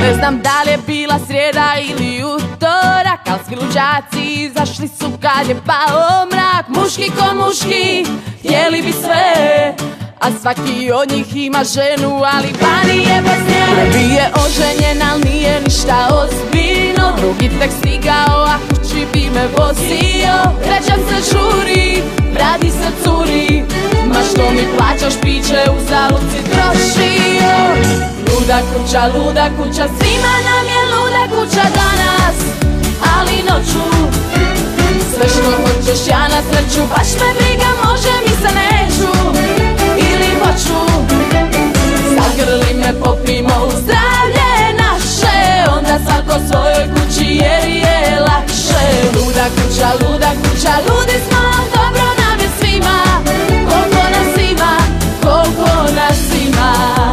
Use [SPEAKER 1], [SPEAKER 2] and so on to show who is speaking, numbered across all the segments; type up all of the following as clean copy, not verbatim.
[SPEAKER 1] Ne znam da li je bila srijeda ili utorak, al svi luđaci izašli su kad je pao mrak. Muški ko muški, htjeli bi sve, a svaki od njih ima ženu, ali vani je bez nje. Prvi je oženjen, al nije ništa ozbiljno. Drugi tek stigao, a kući bi me vozio. Trećem se žuri, radi se curi, ma što mi plaćaš piće, uzalud si trošio. Luda kuća, svima nam je luda kuća danas, ali noću sve što hoćeš ja na sreću, baš me briga, može mi se neću ili hoću. Zagrli me, popimo u zdravlje naše, onda svako svojoj kući jer je lakše. Luda kuća, ludi smo, dobro nam je svima, koliko nas ima, koliko nas ima.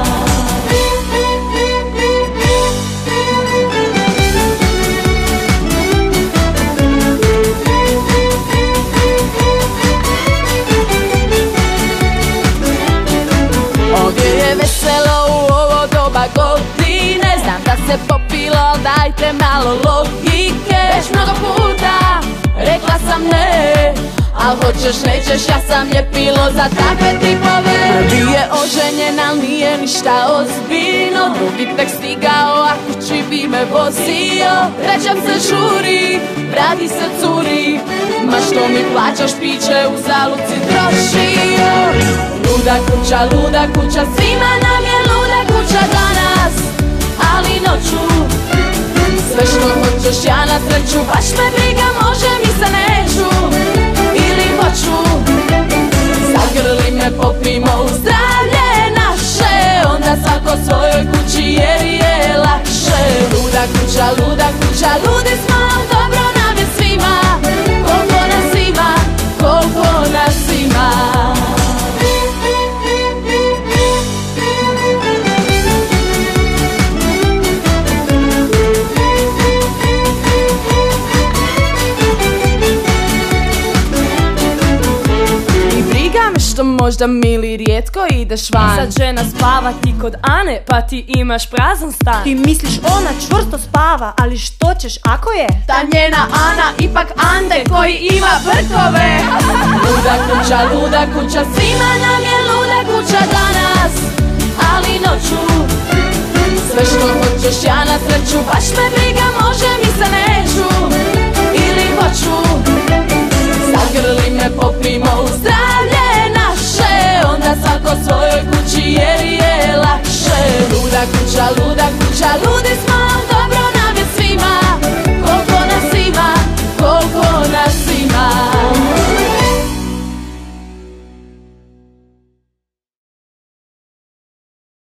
[SPEAKER 1] Ovdje je veselo u ovo doba godine, znam da se popilo, al dajte malo logike. Već mnogo puta rekla sam ne, al hoćeš nećeš, ja sam ljepilo za takve tipove. Prvi je oženjen, al nije ništa ozbiljno. Drugi tek stigao, a kući bi me vozio. Trećem se žuri, vrati se curi, ma što mi plaćaš piće, uzalud si trošio. Luda kuća, svima nam je luda kuća danas, ali noću sve što hoćeš ja na sreću, baš me briga, može mi se neću ili hoću. Zagrli me, popimo u zdravlje naše, onda svako svojoj kući jer je lakše. Luda kuća, ludi smo, dobro nam je svima, koliko nas ima, koliko nas ima. Što možda mili rijetko ideš van.
[SPEAKER 2] Sad žena spava ti kod Ane, pa ti imaš prazan stan.
[SPEAKER 3] Ti misliš ona čvrsto spava, ali što ćeš ako je
[SPEAKER 1] ta njena Ana ipak Ande koji ima brkove. Luda kuća, svima nam je luda kuća danas, ali noću sve što hoćeš ja na sreću, baš me briga, može mi se neću ili hoću. Zagrli me, popimo u zdravlje naše, onda svako svojoj kući jer je lakše. Luda kuća,